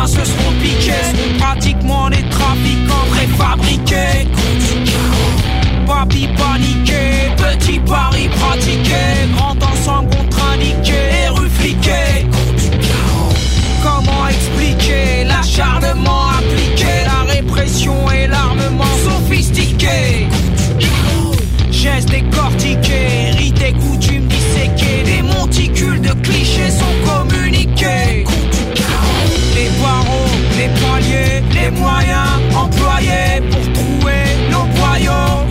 moyens se seront piqués, seront pratiquement des trafiquants préfabriqués. Papy paniqué, petit pari pratiqué, grand ensemble contre-indiqué, rue fliquée. Comment expliquer l'acharnement appliqué, la répression et l'armement sophistiqué? Gestes décortiqués, rites et coutumes disséqués, des monticules de clichés sont communiqués. Les barreaux, les paliers, les moyens employés pour trouver nos boyaux.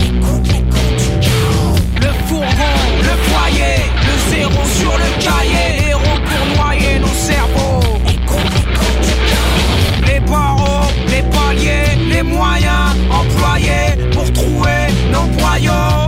Le fourgon, le foyer, le zéro sur le cahier, héros pour noyer nos cerveaux. Les barreaux, les paliers, les moyens employés pour trouver nos boyaux.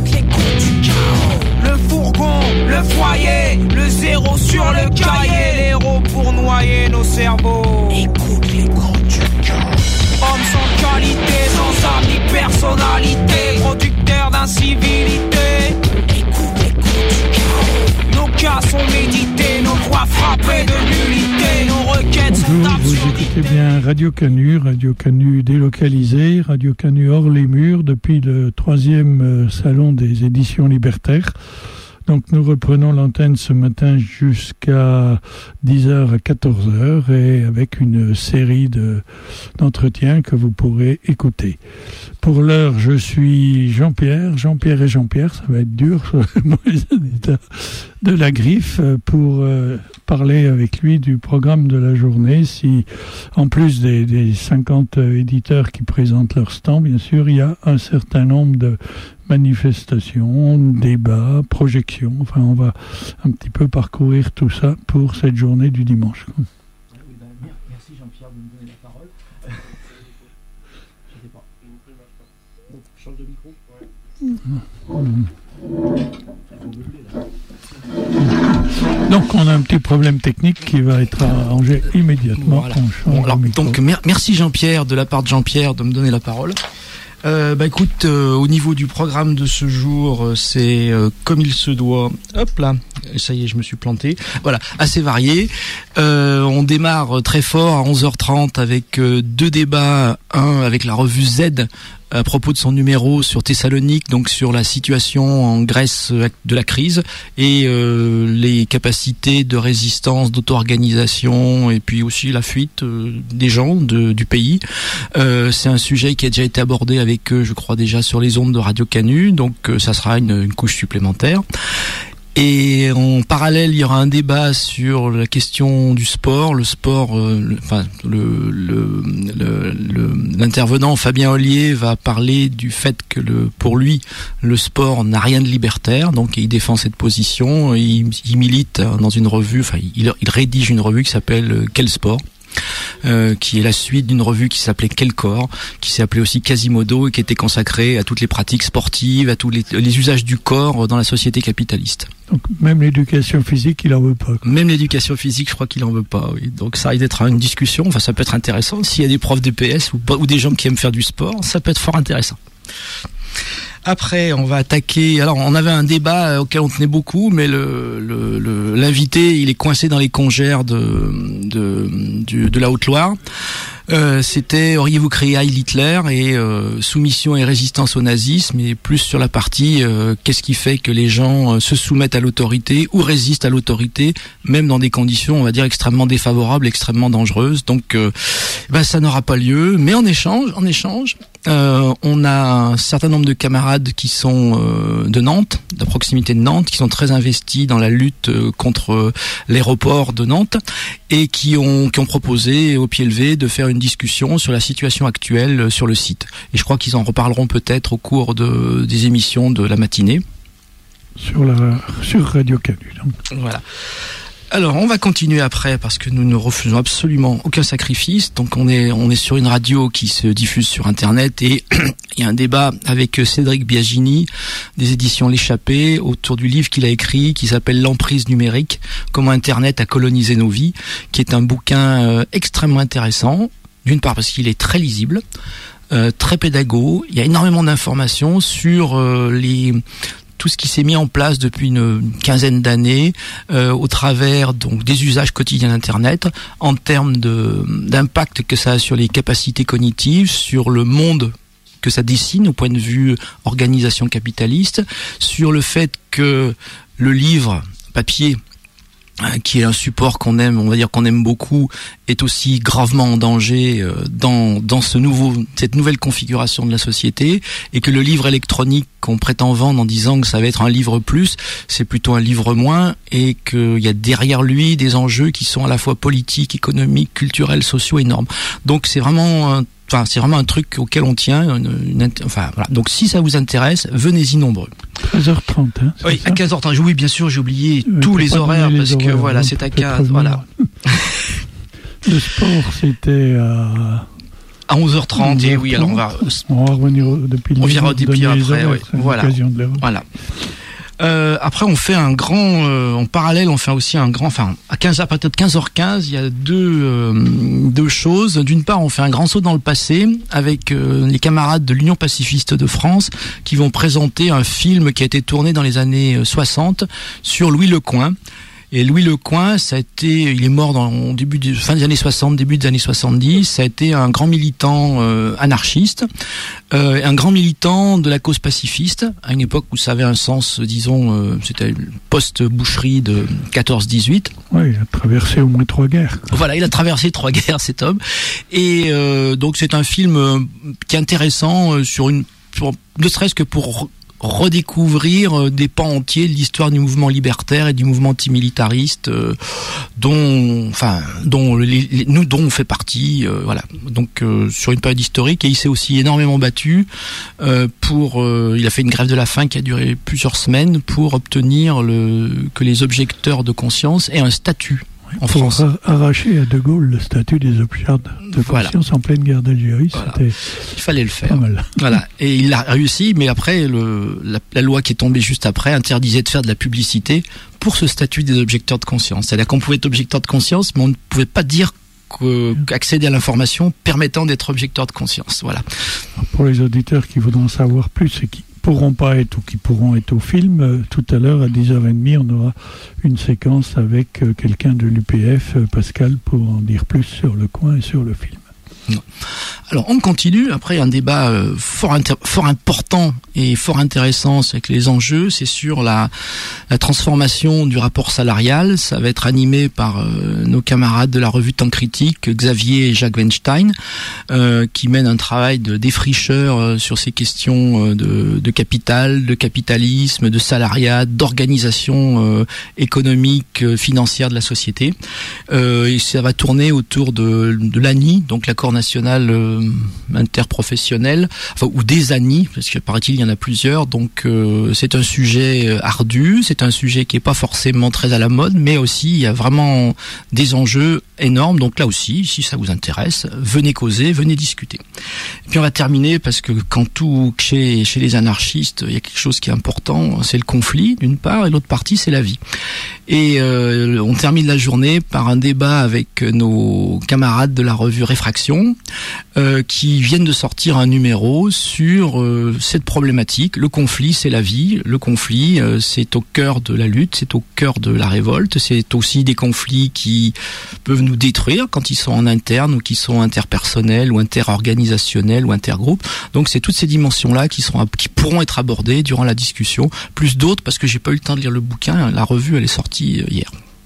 Le fourgon, le foyer, le zéro sur le cahier, l'héros pour noyer nos cerveaux. Écoute les coups du cœur. Homme sans qualité, sans âme ni personnalité, producteur d'incivilité. Écoute les coups du cœur. Nos cas sont médités, nos voix frappées de nullité, nos requêtes sont absurdités. Vous écoutez bien Radio Canu délocalisé, Radio Canu hors les murs depuis le 3e salon des éditions libertaires. Donc nous reprenons l'antenne ce matin jusqu'à 10h à 14h et avec une série d'entretiens que vous pourrez écouter. Pour l'heure, je suis Jean-Pierre et Jean-Pierre, ça va être dur de la griffe pour parler avec lui du programme de la journée. Si, en plus des 50 éditeurs qui présentent leur stand, bien sûr, il y a un certain nombre de manifestations, débats, projections. Enfin, on va un petit peu parcourir tout ça pour cette journée du dimanche. Merci Jean-Pierre de me donner la parole. Je sais pas. Donc, change de micro. Donc on a un petit problème technique qui va être arrangé immédiatement. Voilà. Donc merci Jean-Pierre, de la part de Jean-Pierre, de me donner la parole. Écoute, au niveau du programme de ce jour, c'est comme il se doit. Hop là, ça y est, je me suis planté. Voilà, assez varié. On démarre très fort à 11h30 avec 2 débats. Un avec la revue Z à propos de son numéro sur Thessalonique, donc sur la situation en Grèce de la crise et les capacités de résistance, d'auto-organisation et puis aussi la fuite des gens du pays. C'est un sujet qui a déjà été abordé avec eux, je crois déjà sur les ondes de Radio Canu, donc ça sera une couche supplémentaire. Et en parallèle, il y aura un débat sur la question du sport. Le sport, l'intervenant Fabien Ollier va parler du fait que pour lui, le sport n'a rien de libertaire. Donc, il défend cette position. Il milite dans une revue. Il rédige une revue qui s'appelle Quel sport, qui est la suite d'une revue qui s'appelait Quel corps, qui s'est appelée aussi Quasimodo et qui était consacrée à toutes les pratiques sportives, à tous les usages du corps dans la société capitaliste. Donc même l'éducation physique, il en veut pas. Même l'éducation physique, je crois qu'il en veut pas. Oui. Donc ça risque d'être une discussion. Enfin, ça peut être intéressant. S'il y a des profs d'EPS ou des gens qui aiment faire du sport, ça peut être fort intéressant. Après, on va attaquer. Alors, on avait un débat auquel on tenait beaucoup, mais l'invité, il est coincé dans les congères de la Haute-Loire. C'était auriez-vous créé Heil Hitler et soumission et résistance au nazisme, et plus sur la partie qu'est-ce qui fait que les gens se soumettent à l'autorité ou résistent à l'autorité, même dans des conditions, on va dire, extrêmement défavorables, extrêmement dangereuses. Donc, ça n'aura pas lieu. Mais en échange, on a un certain nombre de camarades qui sont de Nantes, de proximité de Nantes, qui sont très investis dans la lutte contre l'aéroport de Nantes et qui ont proposé au pied levé de faire une discussion sur la situation actuelle sur le site. Et je crois qu'ils en reparleront peut-être au cours des émissions de la matinée. Sur Radio Canu. Voilà. Alors, on va continuer après parce que nous ne refusons absolument aucun sacrifice. Donc, on est sur une radio qui se diffuse sur Internet et il y a un débat avec Cédric Biagini des éditions L'Échappée autour du livre qu'il a écrit qui s'appelle L'emprise numérique, comment Internet a colonisé nos vies, qui est un bouquin extrêmement intéressant. D'une part parce qu'il est très lisible, très pédago. Il y a énormément d'informations sur tout ce qui s'est mis en place depuis une quinzaine d'années au travers donc des usages quotidiens d'Internet, en termes d'impact que ça a sur les capacités cognitives, sur le monde que ça dessine au point de vue organisation capitaliste, sur le fait que le livre papier, qui est un support qu'on aime, on va dire qu'on aime beaucoup, est aussi gravement en danger dans cette nouvelle configuration de la société, et que le livre électronique qu'on prétend vendre en disant que ça va être un livre plus, c'est plutôt un livre moins, et qu'il y a derrière lui des enjeux qui sont à la fois politiques, économiques, culturels, sociaux énormes. Donc c'est vraiment un truc auquel on tient. Voilà. Donc si ça vous intéresse, venez-y nombreux. 13h30. Hein, oui, à 15h30. Oui, bien sûr, j'ai oublié tous les horaires parce que voilà, c'est à 15. Voilà. Le sport, c'était à 11h30. Et oui, alors on va revenir depuis. On verra au début après. Ouais. Voilà. Voilà. Après, on fait un grand, en parallèle, on fait aussi un grand, à partir de 15h15, il y a deux choses. D'une part, on fait un grand saut dans le passé avec les camarades de l'Union pacifiste de France qui vont présenter un film qui a été tourné dans les années 60 sur Louis Lecoing. Et Louis Lecoing, il est mort fin des années 60, début des années 70. Ça a été un grand militant anarchiste, un grand militant de la cause pacifiste, à une époque où ça avait un sens, disons, c'était post-boucherie de 14-18. Oui, il a traversé au moins 3 guerres. Voilà, il a traversé 3 guerres, cet homme. Et donc c'est un film qui est intéressant ne serait-ce que pour redécouvrir des pans entiers de l'histoire du mouvement libertaire et du mouvement antimilitariste dont on fait partie, voilà. Donc sur une période historique, et il s'est aussi énormément battu il a fait une grève de la faim qui a duré plusieurs semaines pour obtenir que les objecteurs de conscience aient un statut en France. Pour arracher à De Gaulle le statut des objecteurs de conscience en pleine guerre d'Algérie, il fallait le faire. Voilà. Et il a réussi, mais après la loi qui est tombée juste après interdisait de faire de la publicité pour ce statut des objecteurs de conscience. C'est-à-dire qu'on pouvait être objecteur de conscience, mais on ne pouvait pas dire qu'accéder à l'information permettant d'être objecteur de conscience. Voilà. Pour les auditeurs qui voudront savoir plus et qui pourront pas être ou qui pourront être au film, tout à l'heure à 10h30 on aura une séquence avec quelqu'un de l'UPF, Pascal, pour en dire plus sur le coin et sur le film. Non. Alors on continue, après un débat fort important et fort intéressant avec les enjeux, c'est sur la transformation du rapport salarial. Ça va être animé par nos camarades de la revue Temps Critique, Xavier et Jacques Weinstein, qui mènent un travail de défricheur sur ces questions de capital, de capitalisme, de salariat, d'organisation économique, financière de la société. Et ça va tourner autour de l'ANI, donc l'accord national interprofessionnel, ou des ANI, parce que paraît-il il y en a plusieurs. Donc c'est un sujet ardu, c'est un sujet qui est pas forcément très à la mode, mais aussi il y a vraiment des enjeux énormes. Donc là aussi, si ça vous intéresse, venez causer, venez discuter. Et puis on va terminer, parce que chez les anarchistes, il y a quelque chose qui est important, c'est le conflit d'une part, et l'autre partie c'est la vie. Et on termine la journée par un débat avec nos camarades de la revue Réfraction, qui viennent de sortir un numéro sur cette problématique. Le conflit, c'est la vie. Le conflit, c'est au cœur de la lutte, c'est au cœur de la révolte. C'est aussi des conflits qui peuvent nous détruire quand ils sont en interne, ou qui sont interpersonnels, ou interorganisationnels, ou intergroupes. Donc c'est toutes ces dimensions-là qui pourront être abordées durant la discussion, plus d'autres, parce que j'ai pas eu le temps de lire le bouquin. La revue, elle est sortie hier.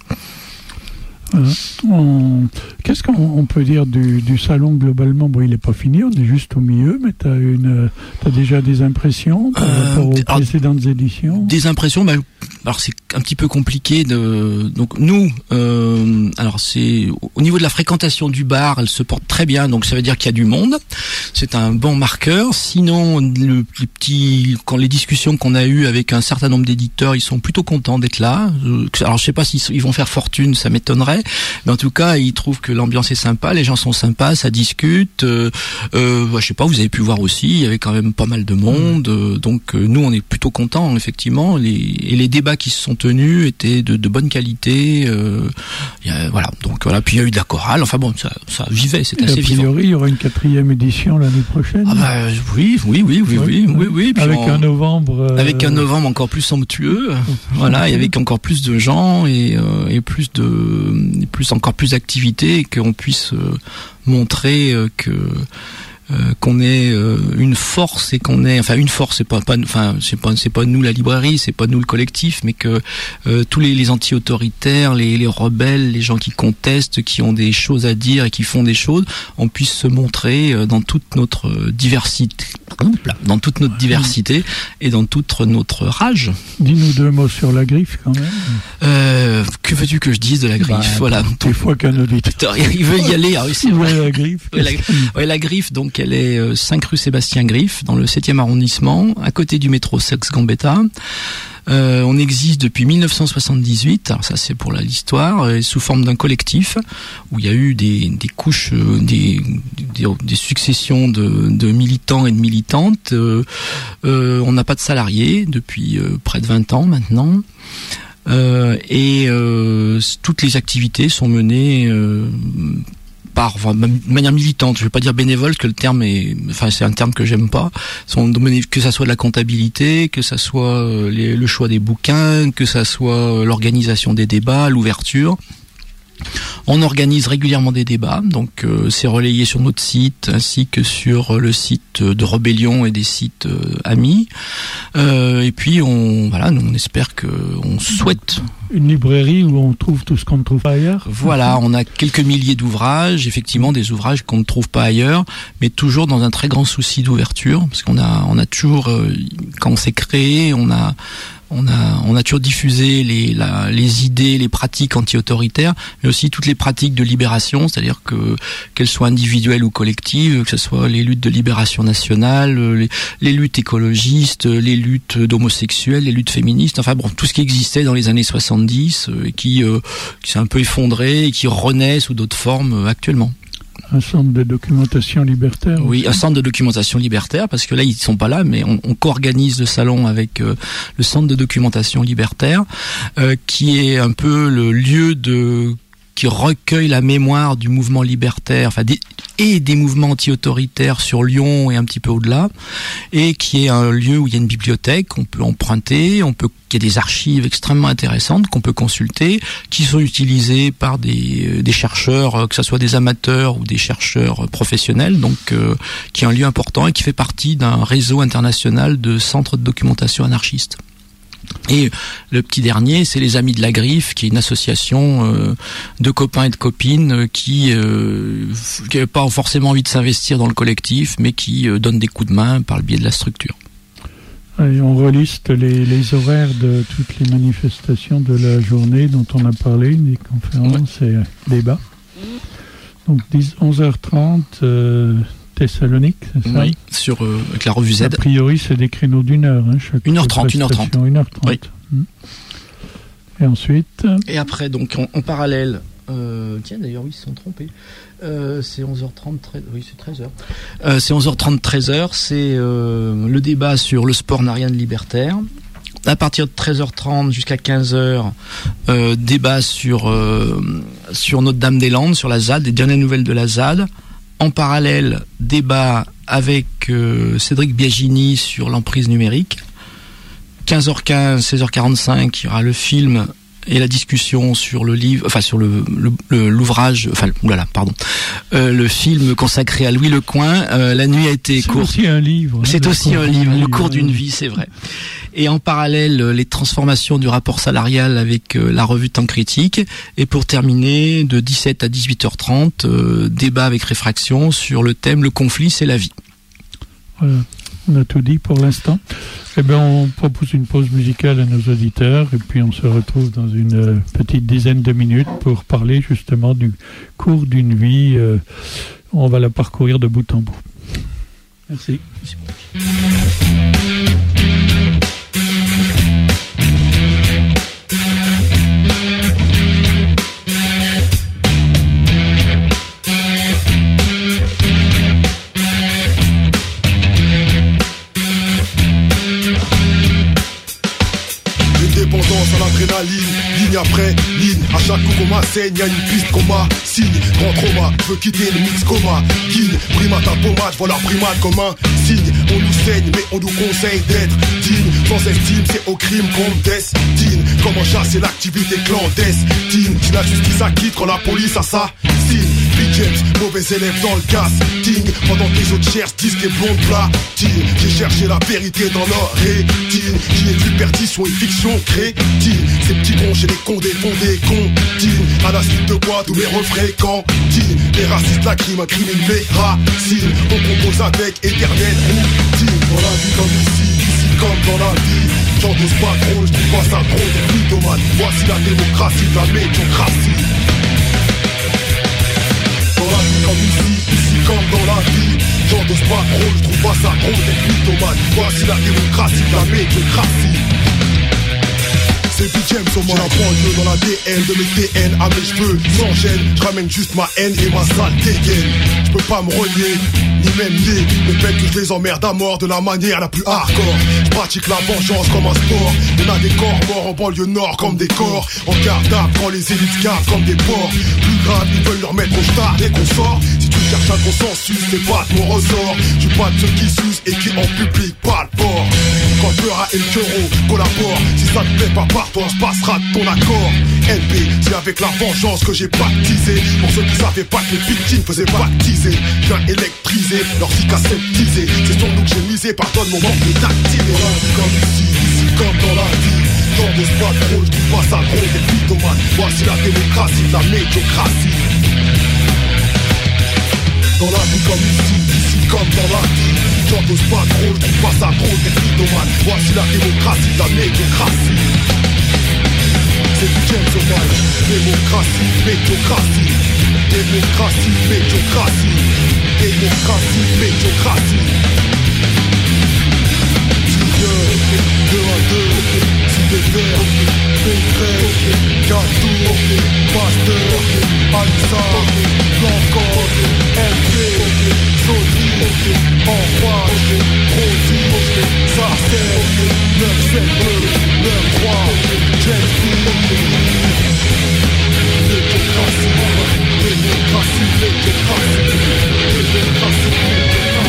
Qu'est-ce qu'on peut dire du salon globalement? Bon, il n'est pas fini, on est juste au milieu, mais t'as déjà des impressions par rapport aux précédentes éditions? Des impressions, alors c'est un petit peu compliqué donc nous, alors c'est au niveau de la fréquentation du bar, elle se porte très bien, donc ça veut dire qu'il y a du monde. C'est un bon marqueur. Sinon, les discussions qu'on a eues avec un certain nombre d'éditeurs, ils sont plutôt contents d'être là. Alors je sais pas s'ils vont faire fortune, ça m'étonnerait. vrai. Mais en tout cas, il trouve que l'ambiance est sympa, les gens sont sympas, ça discute. Je sais pas, vous avez pu voir aussi, il y avait quand même pas mal de monde. Donc nous, on est plutôt contents, effectivement. Et les débats qui se sont tenus étaient de bonne qualité. Voilà. Donc voilà. Puis il y a eu de la chorale. Enfin bon, ça vivait, c'est assez vivant. A priori, il y aura une 4e édition l'année prochaine. Ah bah oui. Puis avec un novembre. Avec un novembre encore plus somptueux. Voilà, et avec encore plus de gens et encore plus d'activités, et qu'on puisse montrer qu'on est une force, et qu'on est une force, c'est pas nous la librairie, c'est pas nous le collectif, mais que tous les anti-autoritaires, les rebelles, les gens qui contestent, qui ont des choses à dire et qui font des choses, on puisse se montrer dans toute notre diversité, et dans toute notre rage. Dis-nous 2 mots sur la griffe quand même. Que veux-tu que je dise de la griffe? Voilà. Des fois qu'un auditeur il veut y aller. Ah oui, c'est vrai. La griffe. La griffe, donc elle est 5 rue Sébastien Griffe, dans le 7e arrondissement, à côté du métro Saxe-Gambetta. On existe depuis 1978, alors ça c'est pour l'histoire, sous forme d'un collectif où il y a eu des couches, des successions de militants et de militantes. On n'a pas de salariés depuis près de 20 ans maintenant. Toutes les activités sont menées de manière militante. Je vais pas dire bénévole, parce que le terme c'est un terme que j'aime pas. Que ça soit de la comptabilité, que ça soit le choix des bouquins, que ça soit l'organisation des débats, l'ouverture. On organise régulièrement des débats, donc c'est relayé sur notre site ainsi que sur le site de Rebellion et des sites amis. Et puis on espère on souhaite une librairie où on trouve tout ce qu'on ne trouve pas ailleurs. Voilà, on a quelques milliers d'ouvrages, effectivement des ouvrages qu'on ne trouve pas ailleurs, mais toujours dans un très grand souci d'ouverture, parce qu'on a toujours, quand on s'est créé, on a toujours diffusé les idées, les pratiques anti-autoritaires, mais aussi toutes les pratiques de libération, c'est-à-dire qu'elles soient individuelles ou collectives, que ce soit les luttes de libération nationale, les luttes écologistes, les luttes d'homosexuels, les luttes féministes, tout ce qui existait dans les années 70 et qui s'est un peu effondré et qui renaît sous d'autres formes actuellement. Un centre de documentation libertaire. Oui, un centre de documentation libertaire, parce que là, ils sont pas là, mais on co-organise le salon avec le centre de documentation libertaire, qui est un peu le lieu qui recueille la mémoire du mouvement libertaire, et des mouvements anti-autoritaires sur Lyon et un petit peu au-delà, et qui est un lieu où il y a une bibliothèque, on peut emprunter, qu'il y a des archives extrêmement intéressantes qu'on peut consulter, qui sont utilisées par des chercheurs, que ce soit des amateurs ou des chercheurs professionnels, donc qui est un lieu important et qui fait partie d'un réseau international de centres de documentation anarchistes. Et le petit dernier, c'est les Amis de la Griffe, qui est une association de copains et de copines qui n'a pas forcément envie de s'investir dans le collectif, mais qui donne des coups de main par le biais de la structure. Et on reliste les horaires de toutes les manifestations de la journée dont on a parlé, des conférences et débats. Donc 11h30... Thessalonique, c'est ça? Oui, avec la revue Z. A priori, c'est des créneaux d'1 heure. 1h30. 1h30. Oui. Et ensuite... Et après, donc, en parallèle... tiens, d'ailleurs, oui, ils se sont trompés. C'est 11h30, oui, c'est 13h. C'est 11h30, 13h. C'est le débat sur le sport n'a rien de libertaire. À partir de 13h30 jusqu'à 15h, débat sur Notre-Dame-des-Landes, sur la ZAD, les dernières nouvelles de la ZAD. En parallèle, débat avec Cédric Biagini sur l'emprise numérique. 15h15, 16h45, il y aura le film et la discussion sur le livre, sur l'ouvrage, le film consacré à Louis Lecoing. La nuit a été courte. C'est aussi un livre. C'est aussi un livre, le cours d'une vie, c'est vrai. Et en parallèle, les transformations du rapport salarial avec la revue Temps Critique. Et pour terminer, de 17 à 18h30, débat avec réfraction sur le thème « Le conflit, c'est la vie ». Voilà, on a tout dit pour l'instant. Eh bien, on propose une pause musicale à nos auditeurs et puis on se retrouve dans une petite dizaine de minutes pour parler justement du cours d'une vie. On va la parcourir de bout en bout. Merci. frais, ligne, à chaque coup qu'on m'assaigne, y'a une piste qu'on m'assigne. Grand trauma, je veux quitter le mix coma. Guine, primate à pommade, voilà primate comme un signe. On nous saigne, mais on nous conseille d'être digne. Sans estime, c'est au crime qu'on destine. Comment chasser l'activité clandestine. Si la justice acquitte quand la police assassine. Big James, mauvais élève dans le casting. Pendant que les autres cherchent disques et blondes platines. J'ai cherché la vérité dans leur rétine. Qui est du perdition et fiction crétine. Ces petits cons chez les condés font des comptines. À la suite de quoi tous mes refrains cantines. Les racistes lacryment, incriminent mes racines. On compose avec éternelle routine. Dans la vie comme ici comme dans la vie. J'endosse pas trop, je trouve pas ça trop de mythomane. Voici la démocratie, la médiocratie. Dans la vie comme ici comme dans la vie. J'endosse pas trop, je trouve pas ça trop d'être mythomane. Voici la démocratie, la médiocratie. C'est Big James au moins. J'ai la banlieue dans l'ADN de mes TN à mes cheveux sans gêne. Je ramène juste ma haine et ma sale dégaine. Je peux pas me renier, ni même nier le fait que je les emmerde à mort de la manière la plus hardcore. Je pratique la vengeance comme un sport. On a des corps morts en banlieue nord comme des corps en garde d'âme quand les élites gardent comme des porcs. Plus grave, ils veulent leur mettre au stade dès qu'on sort. Si tu cherches un consensus, c'est pas de mon ressort. Je suis pas de ceux qui sucent et qui en public pas le port. Quand Peura et le Keuro collaborent, si ça te plaît pas par toi, on se passera de ton accord. LP, c'est avec la vengeance que j'ai baptisé. Pour ceux qui savaient pas que les victimes faisaient baptiser. Viens électriser, leur zik aseptisé. C'est sur nous que j'ai misé, pardonne mon manque d'activer. Dans la vie comme ici comme dans la vie. J'endosse pas trop, je trouve pas ça drôle des mythomanes. Voici la démocratie, la médiocratie. Dans la vie comme ici comme dans la vie. J'endosse pas trop, je trouve pas ça drôle des mythomanes. Voici la démocratie, la médiocratie. C'est du James Sauvage. Démocratie, médiocratie. Démocratie, médiocratie. Démocratie, médiocratie. Si 2 à 2, si des verres, Pétré, Gâteau, Pasteur, Alissa, Blanco, LP, Zodi, Enfoiré, Rosy, Sarcelle, 9-7-2, 9-3, James B. Démocratie, démocratie, démocratie, démocratie.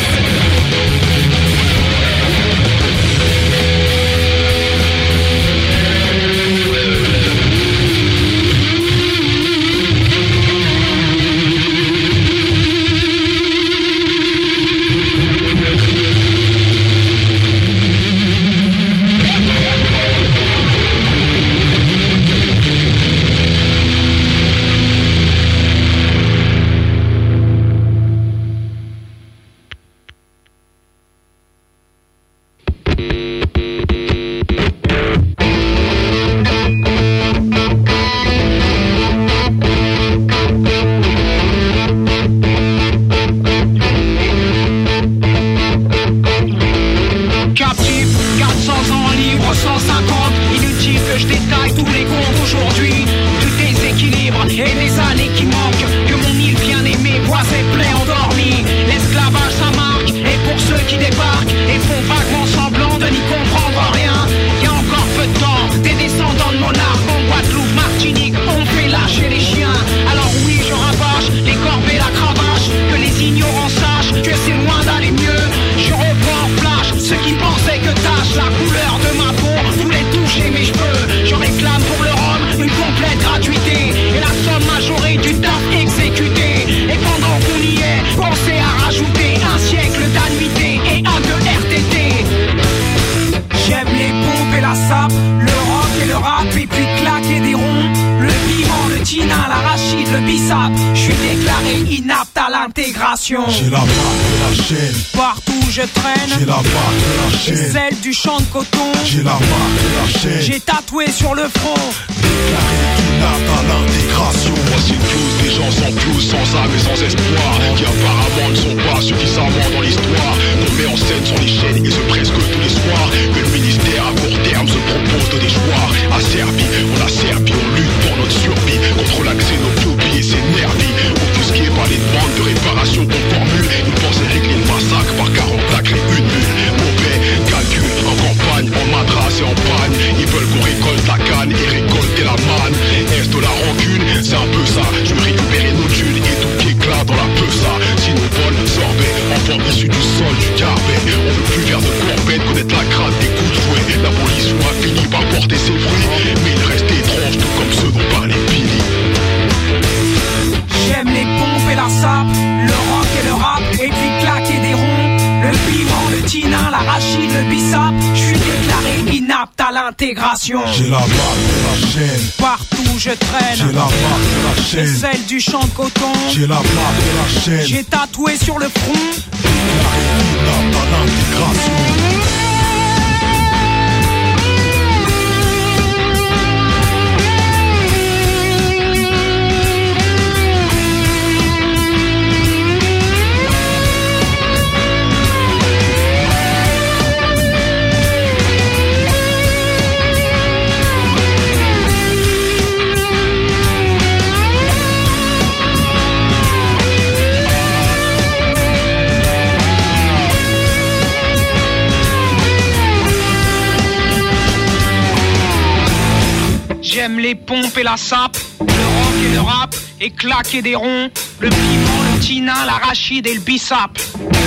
J'ai la marque de la chaîne. Partout je traîne. J'ai la marque de la chaîne. Celle du champ de coton. J'ai la marque de la chaîne. J'ai tatoué sur le front. Déclaré inapte à l'intégration. Voici tous des gens sans plus, sans âme et sans espoir, qui apparemment ne sont pas suffisamment dans l'histoire. On met en scène sur les chaînes et ce presque tous les soirs. Que le ministère à court terme se propose de déchoir. À Serbie, on a Serbie, on lutte pour notre survie. Contre la xénophobie et ses nervis. Offusqués par les demandes de réparation qu'on formule. Ils pensent régler le massacre par 40 acres et une mule. Mauvais calcul, en campagne, en madras et en panne. Ils veulent qu'on récolte la canne et récolter la manne. l'arachide, le bissap. Je suis déclaré inapte à l'intégration. J'ai la marque de la chaîne. Partout je traîne. J'ai la marque de la chaîne. Et celle du champ de coton. J'ai la marque de la chaîne. J'ai tatoué sur le front. Déclaré inapte à l'intégration. J'aime les pompes et la sape, le rock et le rap, et claquer des ronds, le piment, le tinin, l'arachide et le bissap.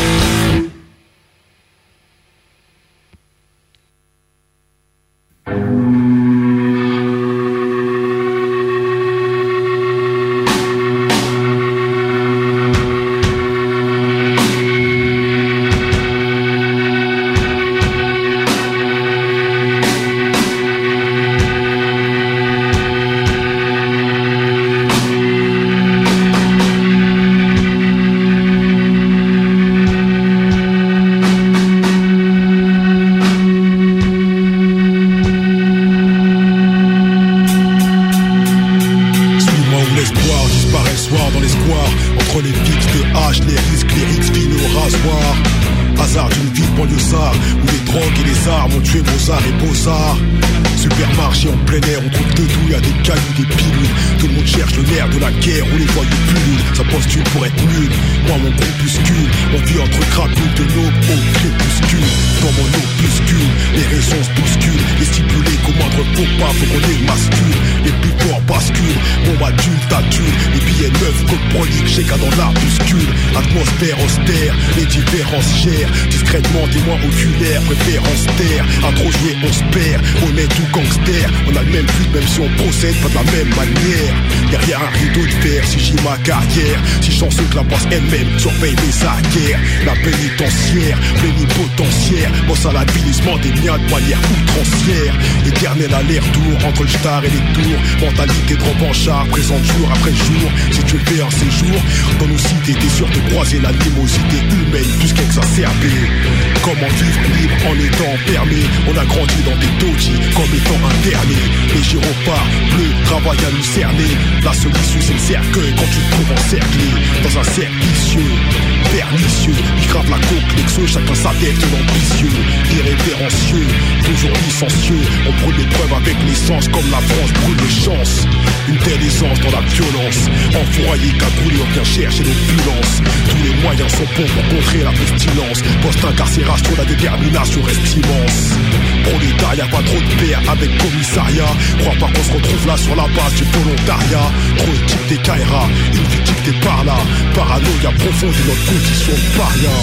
Supermarché en plein air, on trouve de tout, y'a des cailloux, des pilules. Tout le monde cherche le nerf de la guerre, où les voyous pullulent. Ça postule pour être nul, moi mon groupuscule. On vit entre crapules de l'aube au crépuscule. Dans mon opuscule, les raisons se bousculent. Les stipulés qu'au moindre faux pas, faut qu'on les mascule. Les plus forts basculent, mon adulte adulte. Les billets neufs, code prolique, chèque dans l'arbuscule. Atmosphère austère, les différences gèrent. Discrètement, témoin oculaire, préférence terre. À trop jouer, on se perd, honnête ou gangster. On a le même but, même si on procède pas de la même manière. Derrière un rideau de fer, si j'ai ma carrière. Si chanceux que la passe elle-même surveille les arrières. La pénitentiaire, plénipotentiaire. Bosse à l'habilisement des miens de manière outrancière. Éternel aller-retour entre le star et les tours. Mentalité de revanchard, présente jour après jour. Si tu fais un séjour dans nos cités, t'es sûr de croiser l'animosité humaine plus qu'exacerbée. Comment vivre libre en étant permis? On a grandi dans des dojis comme étant internés. Les gyrophares bleus travaillent à nous cerner. La seule issue c'est le cercueil quand tu te trouves encerclé dans un cercle vicieux, pernicieux. Ils gravent la coque, l'exo, chacun sa tête ambitieux, irrévérencieux, toujours licencieux. On brûle les preuves avec l'essence comme la France brûle les chances. Une telle aisance dans la violence, enfouraillé, cagoulé, on vient chercher l'opulence. Tous les moyens sont bons pour contrer la pestilence. Post-incarcération, la détermination reste immense. Prolétariat, pas trop de paix avec commissariat. Crois pas qu'on se retrouve là sur la base du volontariat. Trop éthique des Kaira, une victime des par là. Paranoïa profonde de notre condition de paria.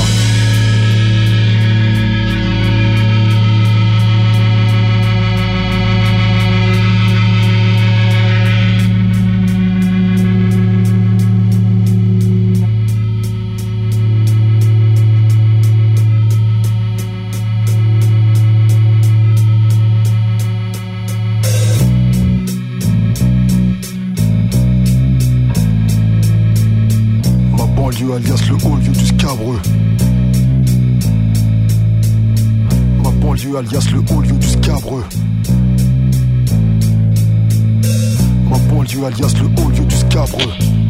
Alias le haut lieu du scabreux. Ma banlieue alias le haut lieu du scabreux. Ma banlieue alias le haut lieu du scabreux.